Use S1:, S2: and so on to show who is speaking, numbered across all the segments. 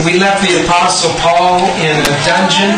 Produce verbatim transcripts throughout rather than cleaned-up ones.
S1: We left the Apostle Paul in a dungeon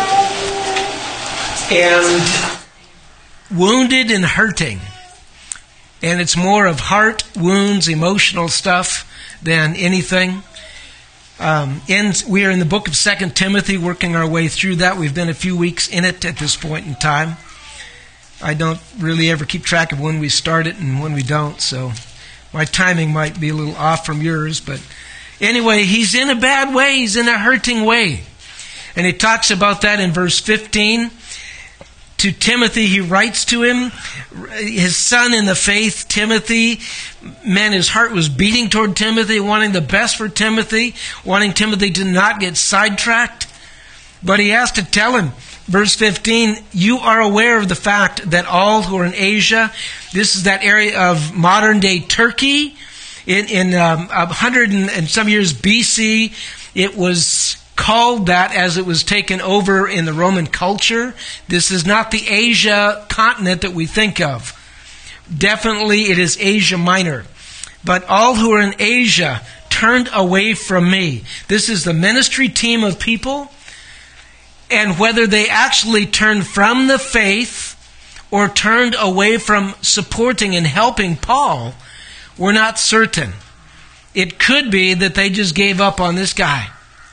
S1: and wounded and hurting. And it's more of heart wounds, emotional stuff than anything. Um, and we are in the book of Second Timothy, working our way through that. We've been a few weeks in it at this point in time. I don't really ever keep track of when we start it and when we don't, so my timing might be a little off from yours, but anyway, he's in a bad way. He's in a hurting way. And he talks about that in verse fifteen. To Timothy, he writes to him, his son in the faith, Timothy. Man, his heart was beating toward Timothy, wanting the best for Timothy, wanting Timothy to not get sidetracked. But he has to tell him, verse fifteen, you are aware of the fact that all who are in Asia, this is that area of modern-day Turkey, In, in um, one hundred and, and some years B C, it was called that as it was taken over in the Roman culture. This is not the Asia continent that we think of. Definitely it is Asia Minor. But all who are in Asia turned away from me. This is the ministry team of people. And whether they actually turned from the faith or turned away from supporting and helping Paul, we're not certain. It could be that they just gave up on this guy.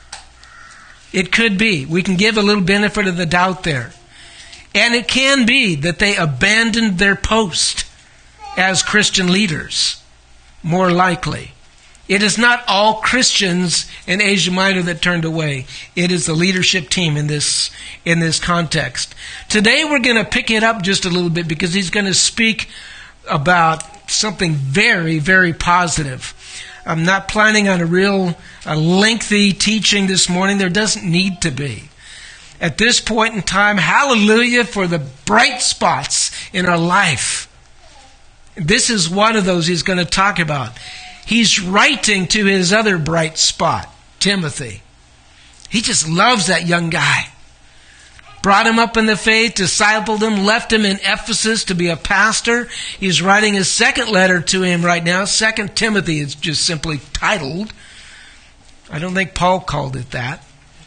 S1: It could be. We can give a little benefit of the doubt there. And it can be that they abandoned their post as Christian leaders, more likely. It is not all Christians in Asia Minor that turned away. It is the leadership team in this, in this context. Today we're going to pick it up just a little bit because he's going to speak about something very, very positive. I'm not planning on a real a lengthy teaching this morning. There doesn't need to be. At this point in time, hallelujah for the bright spots in our life. This is one of those he's going to talk about. He's writing to his other bright spot, Timothy. He just loves that young guy. Brought him up in the faith, discipled him, left him in Ephesus to be a pastor. He's writing his second letter to him right now. Second Timothy is just simply titled. I don't think Paul called it that.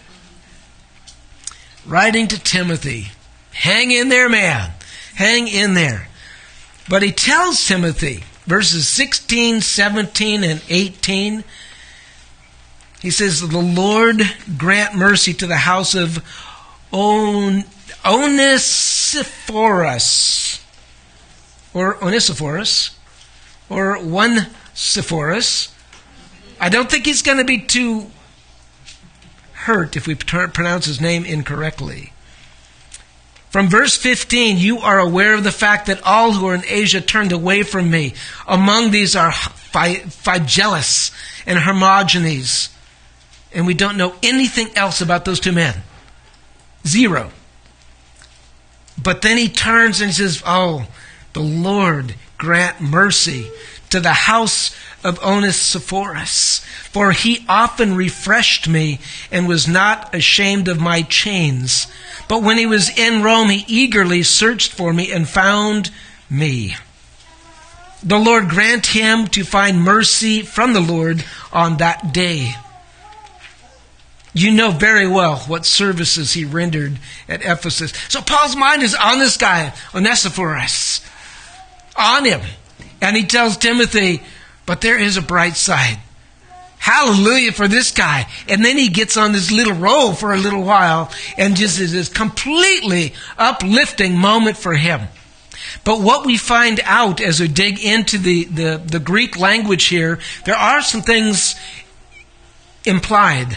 S1: Writing to Timothy. Hang in there, man. Hang in there. But he tells Timothy, verses sixteen, seventeen, and eighteen, he says, the Lord grant mercy to the house of On, Onesiphorus, or Onesiphorus, or Onesiphorus. I don't think he's going to be too hurt if we pronounce his name incorrectly. From verse fifteen, you are aware of the fact that all who are in Asia turned away from me. Among these are Phygellus and Hermogenes. And we don't know anything else about those two men. Zero. But then he turns and says, oh, the Lord grant mercy to the house of Onesiphorus, for he often refreshed me and was not ashamed of my chains. But when he was in Rome, he eagerly searched for me and found me. The Lord grant him to find mercy from the Lord on that day. You know very well what services he rendered at Ephesus. So Paul's mind is on this guy, Onesiphorus, on him. And he tells Timothy, but there is a bright side. Hallelujah for this guy. And then he gets on this little roll for a little while and just is this completely uplifting moment for him. But what we find out as we dig into the, the, the Greek language here, there are some things implied.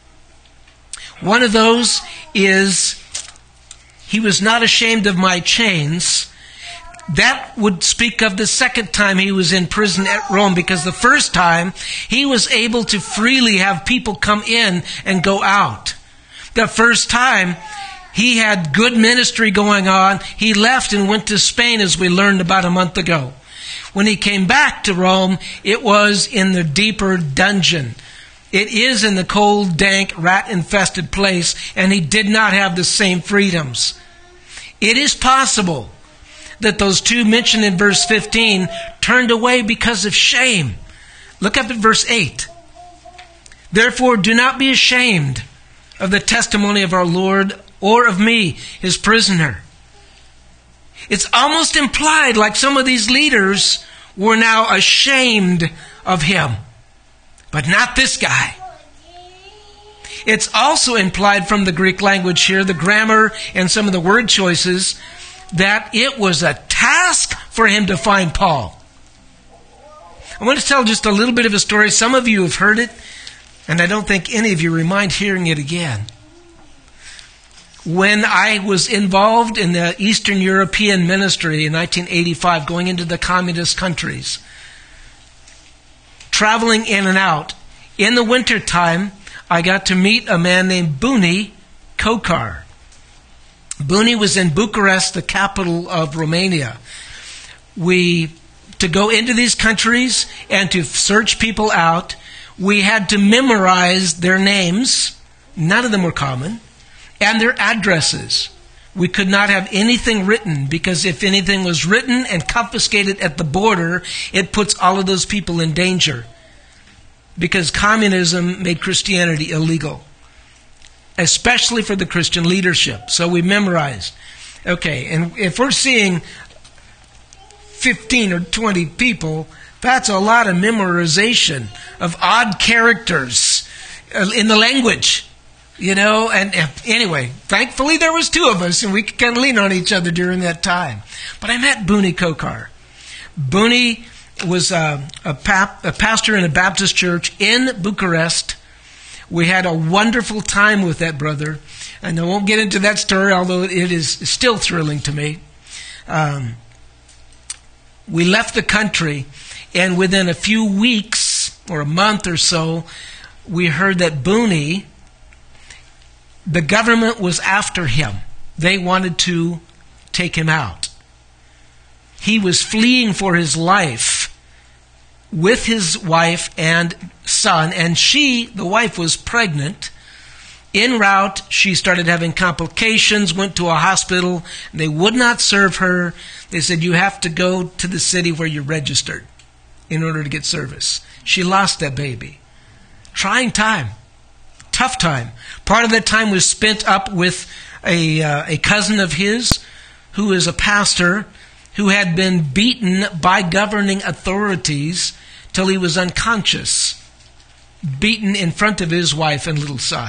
S1: One of those is, he was not ashamed of my chains. That would speak of the second time he was in prison at Rome, because the first time he was able to freely have people come in and go out. The first time he had good ministry going on. He left and went to Spain, as we learned about a month ago. When he came back to Rome, it was in the deeper dungeon. It is in the cold, dank, rat-infested place, and he did not have the same freedoms. It is possible that those two mentioned in verse fifteen turned away because of shame. Look up at verse eight. Therefore, do not be ashamed of the testimony of our Lord or of me, his prisoner. It's almost implied like some of these leaders were now ashamed of him. But not this guy. It's also implied from the Greek language here, the grammar and some of the word choices, that it was a task for him to find Paul. I want to tell just a little bit of a story. Some of you have heard it, and I don't think any of you mind hearing it again. When I was involved in the Eastern European ministry in nineteen eighty-five, going into the communist countries, traveling in and out, in the wintertime, I got to meet a man named Buni Kokar. Buni was in Bucharest, the capital of Romania. We, to go into these countries and to search people out, we had to memorize their names. None of them were common. And their addresses. We could not have anything written, because if anything was written and confiscated at the border, it puts all of those people in danger. Because communism made Christianity illegal, especially for the Christian leadership. So we memorized. Okay, and if we're seeing fifteen or twenty people, that's a lot of memorization of odd characters in the language. You know, and, and anyway, thankfully there was two of us, and we could kind of lean on each other during that time. But I met Buni Kokar. Buni was a, a, pap, a pastor in a Baptist church in Bucharest. We had a wonderful time with that brother. And I won't get into that story, although it is still thrilling to me. Um, we left the country, and within a few weeks, or a month or so, we heard that Buni, the government was after him. They wanted to take him out. He was fleeing for his life with his wife and son, and she, the wife, was pregnant. En route, she started having complications, went to a hospital. They would not serve her. They said, you have to go to the city where you're registered in order to get service. She lost that baby. Trying time. Tough time. Part of that time was spent up with a, uh, a cousin of his who is a pastor who had been beaten by governing authorities till he was unconscious. Beaten in front of his wife and little son.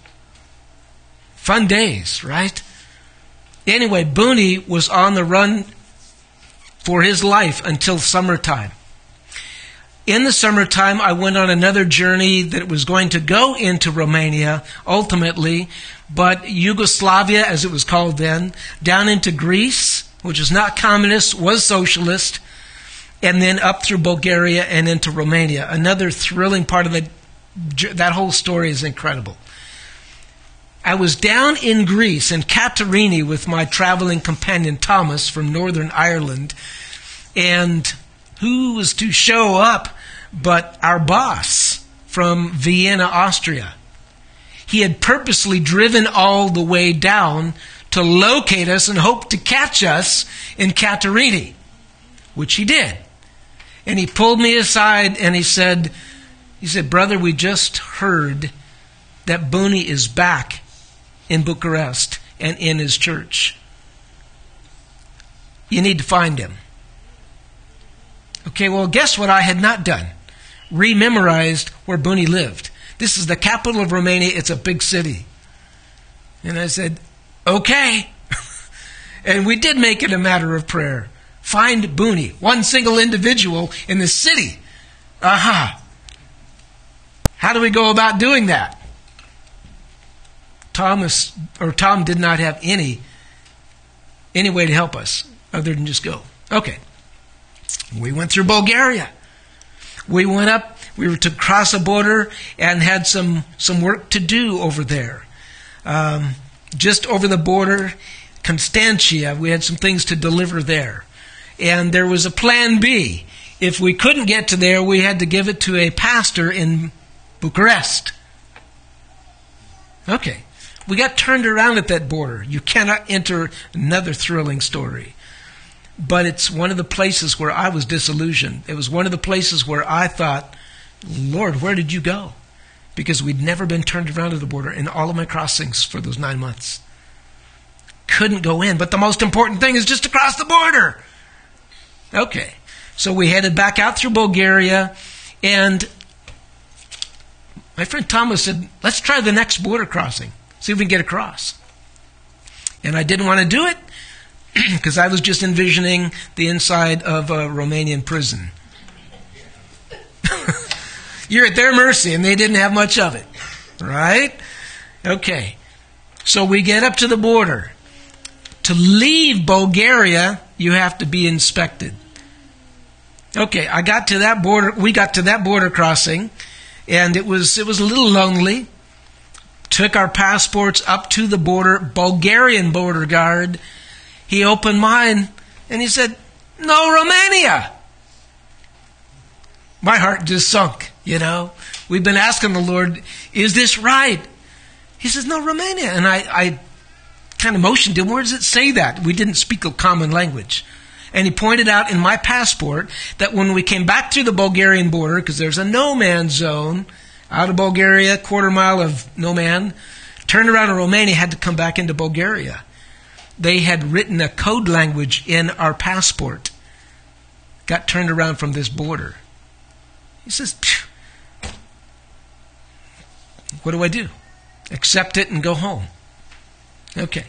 S1: Fun days, right? Anyway, Buni was on the run for his life until summertime. In the summertime, I went on another journey that was going to go into Romania, ultimately, but Yugoslavia, as it was called then, down into Greece, which is not communist, was socialist, and then up through Bulgaria and into Romania. Another thrilling part of the, that whole story is incredible. I was down in Greece, in Katerini, with my traveling companion Thomas from Northern Ireland, and who was to show up but our boss from Vienna, Austria. He had purposely driven all the way down to locate us and hope to catch us in Katerini, which he did. And he pulled me aside and he said, he said, brother, we just heard that Buni is back in Bucharest and in his church. You need to find him. Okay, well, guess what I had not done? Rememorized where Buni lived. This is the capital of Romania. It's a big city. And I said, okay. And we did make it a matter of prayer. Find Buni, one single individual in the city. Aha. How do we go about doing that? Thomas, or Tom did not have any, any way to help us other than just go. Okay. We went through Bulgaria. We went up, we were to cross a border and had some, some work to do over there. Um, just over the border, Constantia, we had some things to deliver there. And there was a plan B. If we couldn't get to there, we had to give it to a pastor in Bucharest. Okay. We got turned around at that border. You cannot enter another thrilling story. But it's one of the places where I was disillusioned. It was one of the places where I thought, Lord, where did you go? because we'd never been turned around to the border in all of my crossings for those nine months. Couldn't go in, but the most important thing is just to cross the border. Okay, so we headed back out through Bulgaria, and my friend Thomas said, let's try the next border crossing, see if we can get across. And I didn't want to do it because I was just envisioning the inside of a Romanian prison. You're at their mercy, and they didn't have much of it, right? Okay, so we get up to the border. To leave Bulgaria, you have to be inspected. Okay, I got to that border. We got to that border crossing, and it was it was a little lonely. Took our passports up to the border. Bulgarian border guard. He opened mine, and he said, "No, Romania." My heart just sunk. You know, we've been asking the Lord, "Is this right?" He says, "No, Romania," and I. I kind of motioned him, where does it say that? We didn't speak a common language. And he pointed out in my passport that when we came back through the Bulgarian border, because there's a no-man zone out of Bulgaria, quarter mile of no man, turned around in Romania, had to come back into Bulgaria. They had written a code language in our passport. Got turned around from this border. He says, what do I do? Accept it and go home. Okay.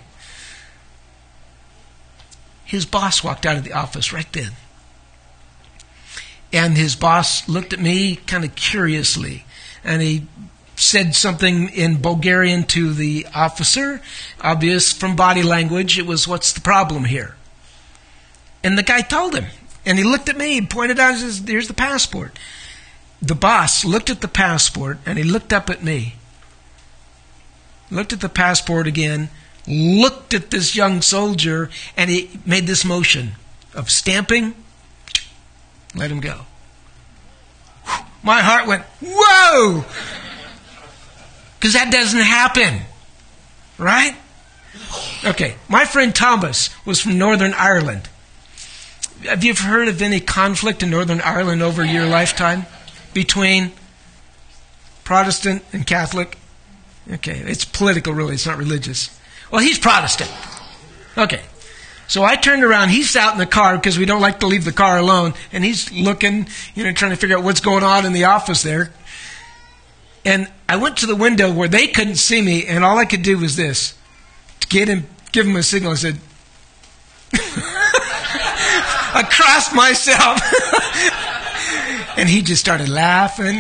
S1: His boss walked out of the office right then. And his boss looked at me kind of curiously. And he said something in Bulgarian to the officer. Obvious from body language, it was, what's the problem here? And the guy told him. And he looked at me and pointed out, he says, here's the passport. The boss looked at the passport and he looked up at me. Looked at the passport again. Looked at this young soldier, and he made this motion of stamping, let him go. My heart went, whoa! Because that doesn't happen, right? Okay, my friend Thomas was from Northern Ireland. Have you ever heard of any conflict in Northern Ireland over your lifetime between Protestant and Catholic? Okay, it's political really, it's not religious. Well, he's Protestant. Okay. So I turned around. He's out in the car because we don't like to leave the car alone. And he's looking, you know, trying to figure out what's going on in the office there. And I went to the window where they couldn't see me. And all I could do was this. To get him, give him a signal. I said, I crossed myself. And he just started laughing.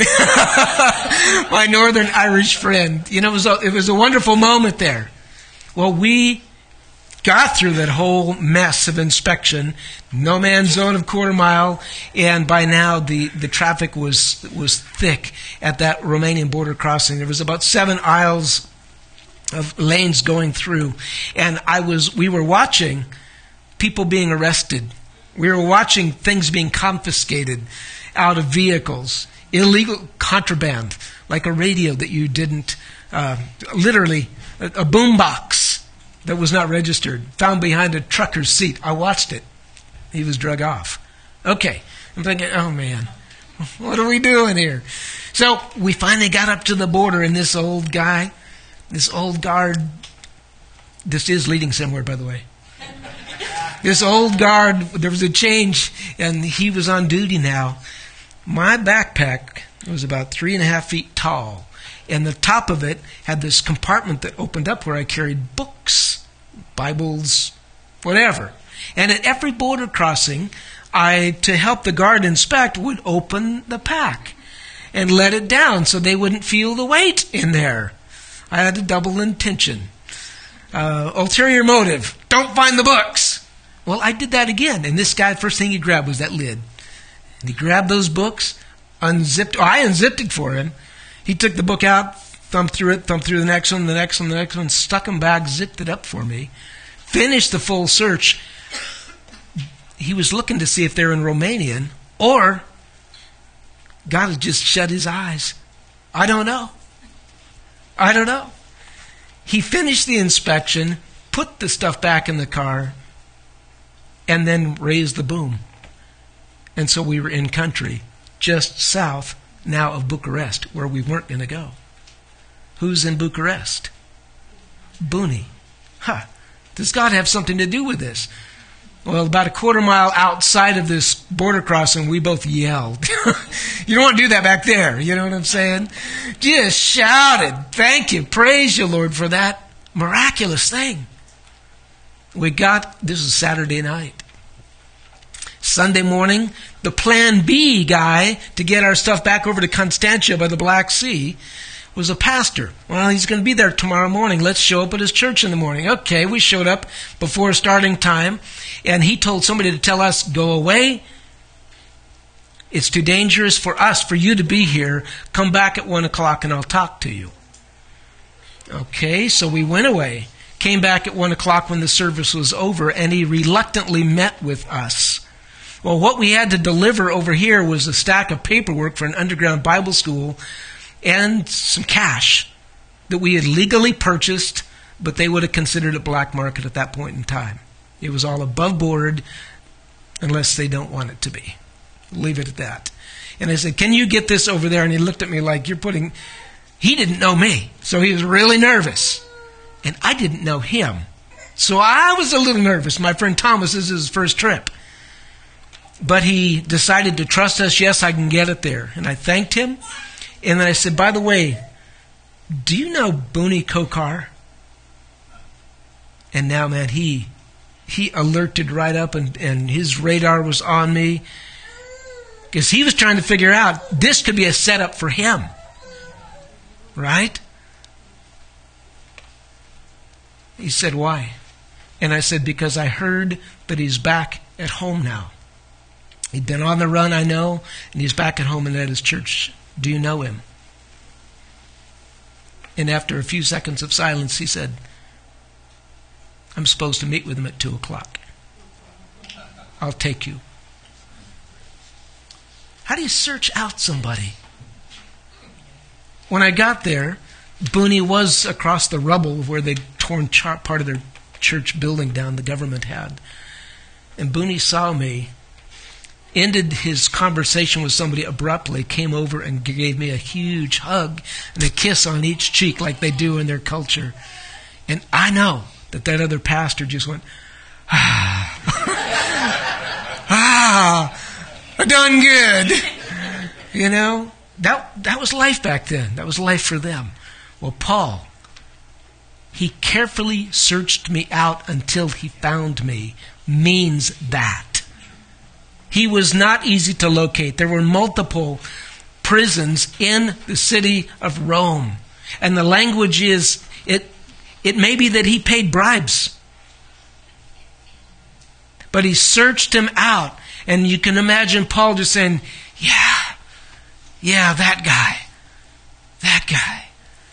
S1: My Northern Irish friend. You know, it was a, it was a wonderful moment there. Well, we got through that whole mess of inspection, no man's zone of quarter mile, and by now the, the traffic was was thick at that Romanian border crossing. There was about seven aisles of lanes going through, and I was we were watching people being arrested. We were watching things being confiscated out of vehicles, illegal contraband, like a radio that you didn't, uh, literally a, a boombox that was not registered, found behind a trucker's seat. I watched it. He was drug off. Okay. I'm thinking, oh man, what are we doing here? So we finally got up to the border, and this old guy, this old guard, this is leading somewhere, by the way. This old guard, there was a change, and he was on duty now. My backpack was about three and a half feet tall, and the top of it had this compartment that opened up where I carried books, Bibles, whatever. And at every border crossing, I, to help the guard inspect, would open the pack and let it down so they wouldn't feel the weight in there. I had a double intention. Uh, ulterior motive, don't find the books. Well, I did that again, and this guy, first thing he grabbed was that lid. And he grabbed those books, unzipped, oh, I unzipped it for him. He took the book out, thumbed through it, thumbed through the next one, the next one, the next one, stuck them back, zipped it up for me, finished the full search. He was looking to see if they're in Romanian, or God had just shut his eyes. I don't know. I don't know. He finished the inspection, put the stuff back in the car, and then raised the boom. And so we were in country, just south now of Bucharest, where we weren't going to go. Who's in Bucharest? Booney. Huh. Does God have something to do with this? Well, about a quarter mile outside of this border crossing, we both yelled. You don't want to do that back there. You know what I'm saying? Just shouted, thank you, praise you, Lord, for that miraculous thing. We got, this is Saturday night. Sunday morning, the plan B guy to get our stuff back over to Constantia by the Black Sea was a pastor. Well, he's going to be there tomorrow morning. Let's show up at his church in the morning. Okay, we showed up before starting time, and he told somebody to tell us, go away. It's too dangerous for us, for you to be here. Come back at one o'clock and I'll talk to you. Okay, so we went away, came back at one o'clock when the service was over, and he reluctantly met with us. Well, what we had to deliver over here was a stack of paperwork for an underground Bible school and some cash that we had legally purchased, but they would have considered it black market at that point in time. It was all above board unless they don't want it to be. Leave it at that. And I said, can you get this over there? And he looked at me like, you're putting... He didn't know me, so he was really nervous. And I didn't know him. So I was a little nervous. My friend Thomas, this is his first trip. But he decided to trust us. Yes, I can get it there. And I thanked him. And then I said, by the way, do you know Booney Kokar? And now, man, he he alerted right up, and, and his radar was on me. Because he was trying to figure out, this could be a setup for him. Right? He said, why? And I said, because I heard that he's back at home now. He'd been on the run, I know, and he's back at home and at his church. Do you know him? And after a few seconds of silence, he said, I'm supposed to meet with him at two o'clock. I'll take you. How do you search out somebody? When I got there, Booney was across the rubble where they'd torn char- part of their church building down the government had. And Booney saw me, ended his conversation with somebody abruptly, came over and gave me a huge hug and a kiss on each cheek like they do in their culture. And I know that that other pastor just went, ah, ah, I done good. You know, that, that was life back then. That was life for them. Well, Paul, he carefully searched me out until he found me, means that. He was not easy to locate. There were multiple prisons in the city of Rome. And the language is, it, it may be that he paid bribes. But he searched him out. And you can imagine Paul just saying, yeah, yeah, that guy, that guy.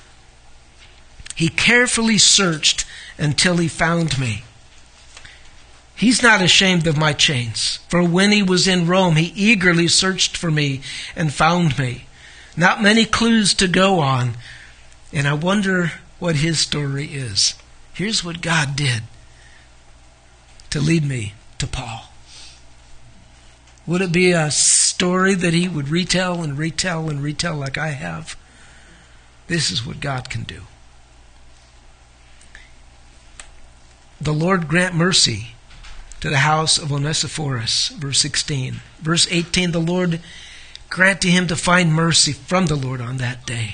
S1: He carefully searched until he found me. He's not ashamed of my chains, for when he was in Rome, he eagerly searched for me and found me. Not many clues to go on, and I wonder what his story is. Here's what God did to lead me to Paul. Would it be a story that he would retell and retell and retell like I have? This is what God can do. The Lord grant mercy to the house of Onesiphorus, verse sixteen. Verse eighteen, the Lord grant to him to find mercy from the Lord on that day.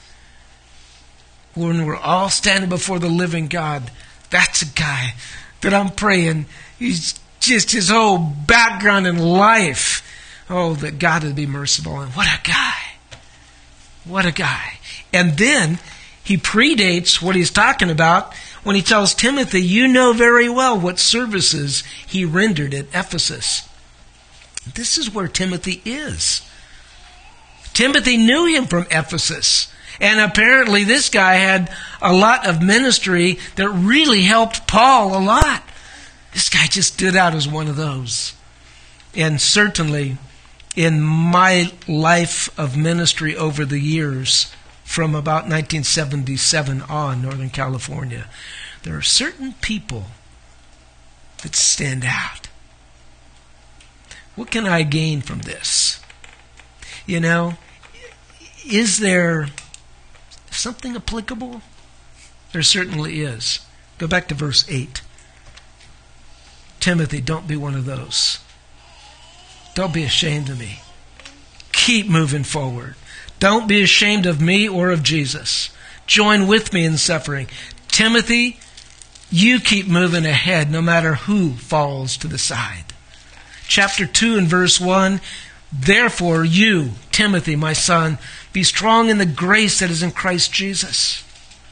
S1: When we're all standing before the living God, that's a guy that I'm praying. He's just his whole background in life. Oh, that God would be merciful. And what a guy. What a guy. And then he predates what he's talking about when he tells Timothy, you know very well what services he rendered at Ephesus. This is where Timothy is. Timothy knew him from Ephesus. And apparently this guy had a lot of ministry that really helped Paul a lot. This guy just stood out as one of those. And certainly in my life of ministry over the years, from about nineteen seventy-seven on, Northern California, there are certain people that stand out. What can I gain from this? You know, is there something applicable? There certainly is. Go back to verse eight. Timothy, don't be one of those. Don't be ashamed of me. Keep moving forward. Don't be ashamed of me or of Jesus. Join with me in suffering. Timothy, you keep moving ahead no matter who falls to the side. Chapter two and verse one, therefore you, Timothy, my son, be strong in the grace that is in Christ Jesus.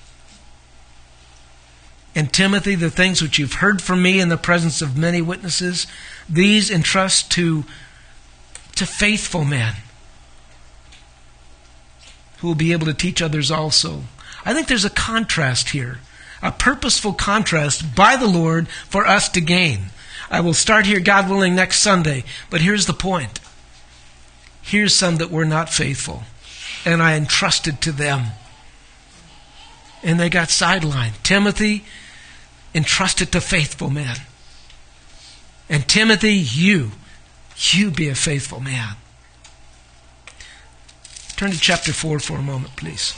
S1: And Timothy, the things which you've heard from me in the presence of many witnesses, these entrust to, to faithful men who will be able to teach others also. I think there's a contrast here, a purposeful contrast by the Lord for us to gain. I will start here, God willing, next Sunday. But here's the point. Here's some that were not faithful, and I entrusted to them. And they got sidelined. Timothy, entrusted to faithful men. And Timothy, you, you be a faithful man. Turn to chapter four for a moment, please.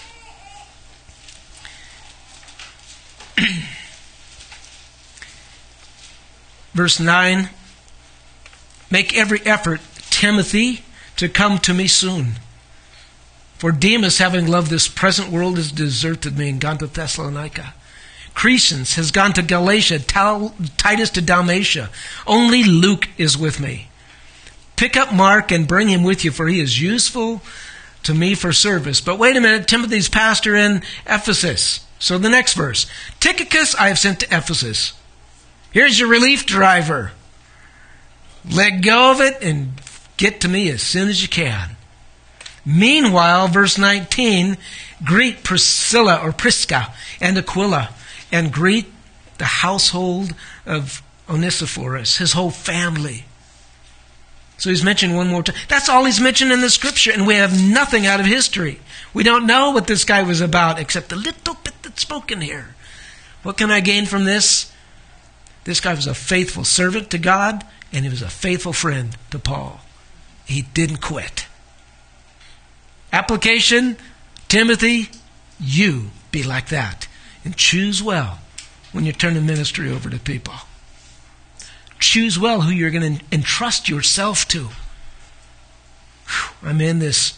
S1: Verse nine, make every effort, Timothy, to come to me soon. For Demas, having loved this present world, has deserted me and gone to Thessalonica. Crescens has gone to Galatia, Titus to Dalmatia. Only Luke is with me. Pick up Mark and bring him with you, for he is useful to me for service. But wait a minute, Timothy's pastor in Ephesus. So the next verse. Tychicus I have sent to Ephesus. Here's your relief driver. Let go of it and get to me as soon as you can. Meanwhile, verse nineteen, greet Priscilla or Prisca and Aquila, and greet the household of Onesiphorus, his whole family. So he's mentioned one more time. That's all he's mentioned in the scripture, and we have nothing out of history. We don't know what this guy was about except the little bit that's spoken here. What can I gain from this? This guy was a faithful servant to God, and he was a faithful friend to Paul. He didn't quit. Application, Timothy, you be like that. And choose well when you're turning ministry over to people. Choose well who you're going to entrust yourself to. Whew, I'm in this,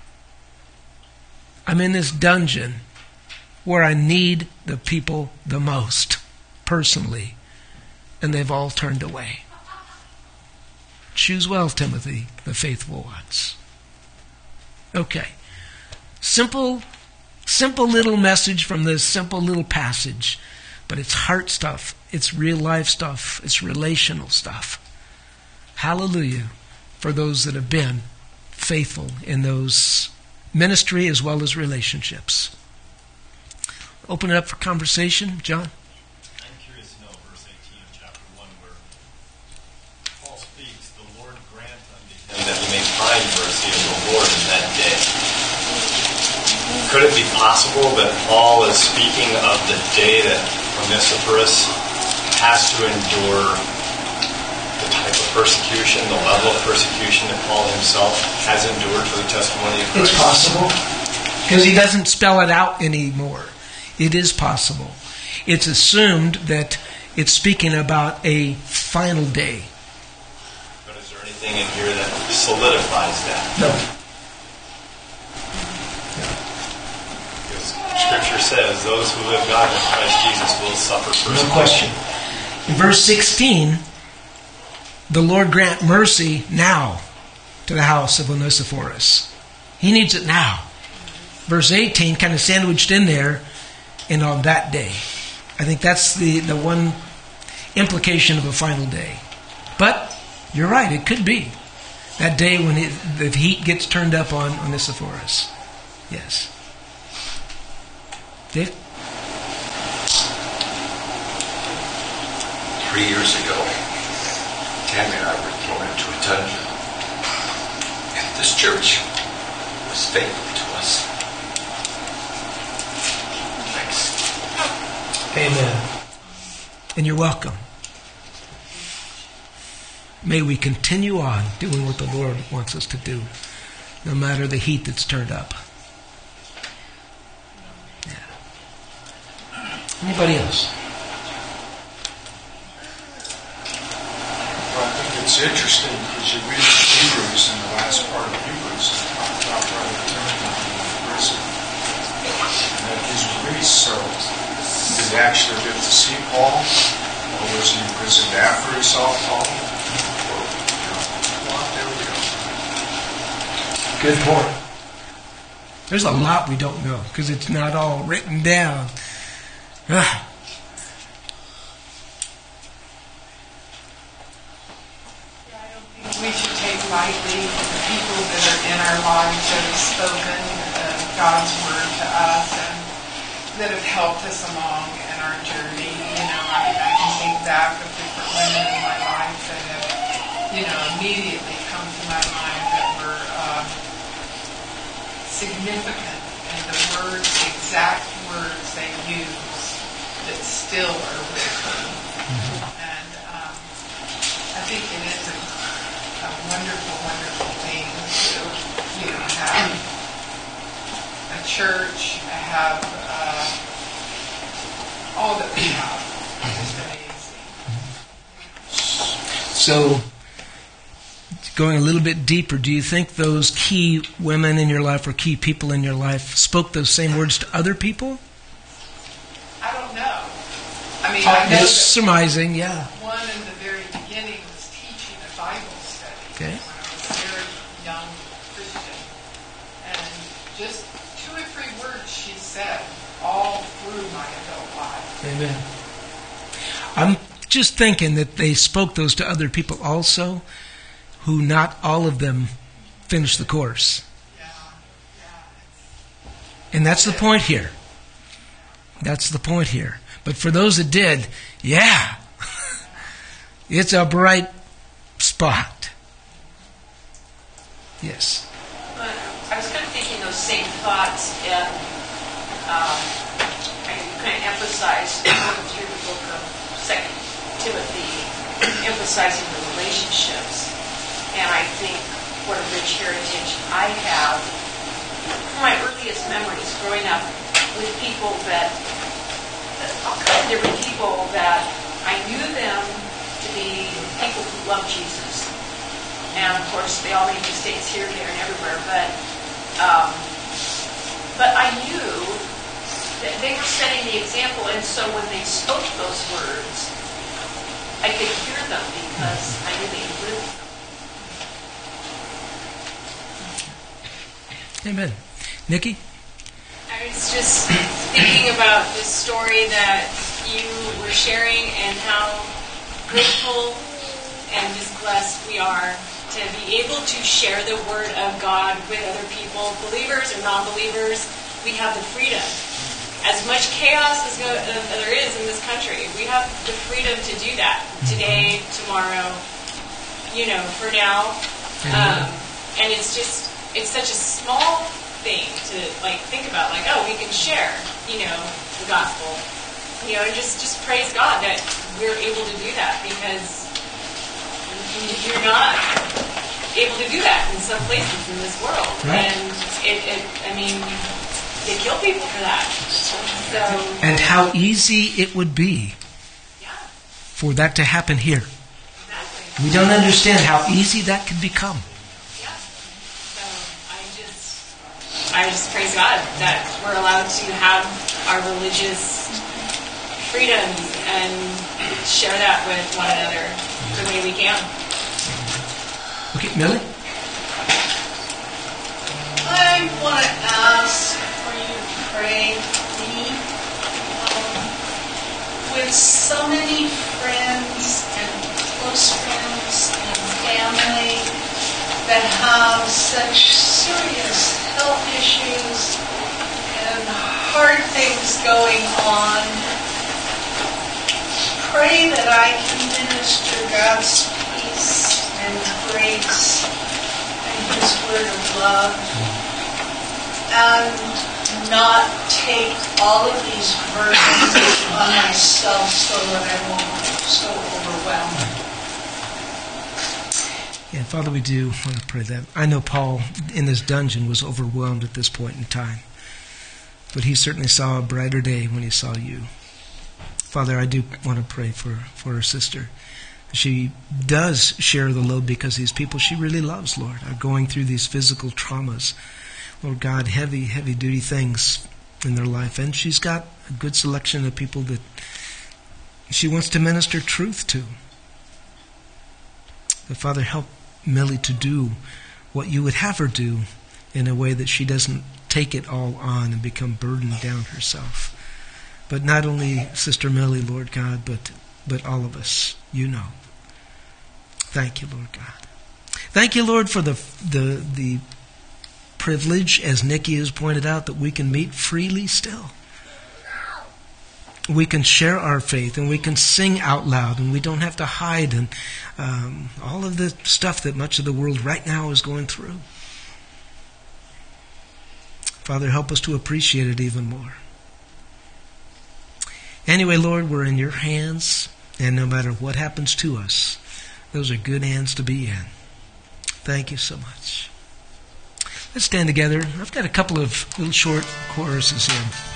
S1: I'm in this dungeon where I need the people the most, personally, and they've all turned away. Choose well, Timothy, the faithful ones. Okay. Simple, simple little message from this simple little passage. But it's heart stuff. It's real life stuff. It's relational stuff. Hallelujah for those that have been faithful in those ministry as well as relationships. Open it up for conversation. John?
S2: I'm curious to know verse eighteen of chapter one where Paul speaks, the Lord grant unto him that he may find mercy of the Lord in that day. Could it be possible that Paul is speaking of the day that Onesiphorus has to endure the type of persecution, the level of persecution that Paul himself has endured for the testimony of Christ?
S1: It's possible, because he doesn't spell it out anymore. It is possible. It's assumed that it's speaking about a final day.
S2: But is there anything in here that solidifies that?
S1: No.
S2: Scripture says those who live God in Christ Jesus will suffer persecution.
S1: No question. In verse sixteen, the Lord grant mercy now to the house of Onesiphorus. He needs it now. Verse eighteen, kind of sandwiched in there, and on that day. I think that's the, the one implication of a final day. But you're right, it could be. That day when it, the heat gets turned up on Onesiphorus. Yes. Dave?
S3: Three years ago, Tammy and I were thrown into a dungeon. And this church was faithful to us. Thanks.
S1: Amen. And you're welcome. May we continue on doing what the Lord wants us to do, no matter the heat that's turned up. Anybody else?
S4: Well, I think it's interesting because you read Hebrews in the last part of Hebrews and talk about Brother Timothy in prison. And that his release, so did he actually get to see Paul? Or was he imprisoned after he saw Paul? Or, you know, well, there we go.
S1: Good point. There's a lot we don't know because it's not all written down. Ah.
S5: We should take lightly the people that are in our lives that have spoken uh, God's word to us and that have helped us along in our journey. You know, I, I can think back of different women in my life that have, you know, immediately come to my mind that were uh, significant in the words, the exact words they used that still are with me. And um, I think it is a A wonderful, wonderful thing to, you know, have a church, have uh, all that we have. It's amazing.
S1: So, going a little bit deeper, do you think those key women in your life or key people in your life spoke those same words to other people?
S5: I don't know. I mean, I know
S1: Just
S5: that
S1: surmising, yeah.
S5: one in the very beginning was teaching a Bible study
S1: Okay.
S5: when I was a very young Christian. And just two or three words she said all through my adult life.
S1: Amen. I'm just thinking that they spoke those to other people also, who not all of them finished the course.
S5: Yeah, yeah.
S1: And that's the point here. That's the point here. But for those that did, yeah, it's a bright spot. Yes.
S6: But I was kind of thinking those same thoughts, and um, I kind of emphasized through the book of Second Timothy, emphasizing the relationships. And I think what a rich heritage I have from my earliest memories growing up with people that, all kinds of different people that I knew them to be people who love Jesus. And of course, they all made mistakes here, there, and everywhere. But, um, but I knew that they were setting the example, and so when they spoke those words, I could hear them because I knew they lived them.
S1: Amen. Nikki?
S7: I was just thinking about this story that you were sharing and how grateful and just blessed we are to be able to share the word of God with other people, believers or non-believers. We have the freedom. As much chaos as go, uh, there is in this country, we have the freedom to do that today, tomorrow, you know, for now. Um, and it's just, it's such a small thing to like think about, like, oh, we can share, you know, the gospel, you know, and just just praise God that we're able to do that, because you're not able to do that in some places in this world,
S1: right.
S7: And it, it, I mean, they kill people for that. So,
S1: And how easy it would be
S7: yeah,
S1: for that to happen here.
S7: exactly.
S1: We don't understand how easy that could become.
S7: Yeah. So I just, I just praise God that we're allowed to have our religious freedoms and share that with one another the way we can.
S1: Okay, Millie?
S8: I want to ask for you to pray for me. Um, with so many friends and close friends and family that have such serious health issues and hard things going on, pray that I can minister God's peace and grace and His word of love, and not take all of these burdens on myself so that I won't be so overwhelmed.
S1: Yeah, Father, we do want to pray that. I know Paul in this dungeon was overwhelmed at this point in time, but he certainly saw a brighter day when he saw you. Father, I do want to pray for, for her sister. She does share the load because these people she really loves, Lord, are going through these physical traumas. Lord God, heavy, heavy duty things in their life. And she's got a good selection of people that she wants to minister truth to. But Father, help Millie to do what you would have her do in a way that she doesn't take it all on and become burdened down herself. But not only Sister Millie, Lord God, but but all of us, you know. Thank you, Lord God. Thank you, Lord, for the the the privilege, as Nikki has pointed out, that we can meet freely still. We can share our faith and we can sing out loud and we don't have to hide and um, all of the stuff that much of the world right now is going through. Father, help us to appreciate it even more. Anyway, Lord, we're in your hands, and no matter what happens to us, those are good hands to be in. Thank you so much. Let's stand together. I've got a couple of little short choruses here.